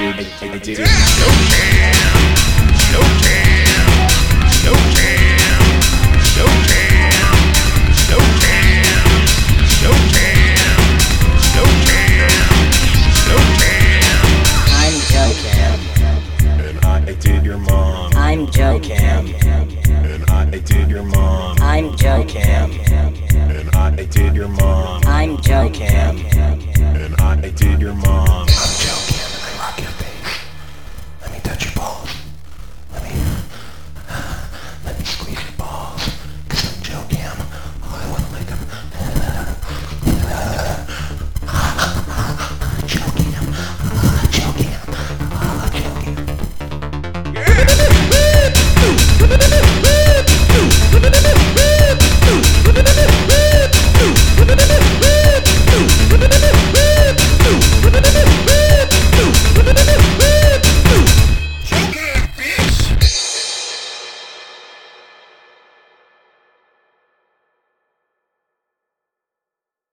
did it. Slow jam, slow jam, slow jam, slow jam, slow jam, slow jam, slow jam, slow jam. I'm Joe Cam. And I did your mom. I'm Joe Cam. And I did your mom. I'm Joe Cam. And I did your mom. I'm Joe Cam. And I did your mom.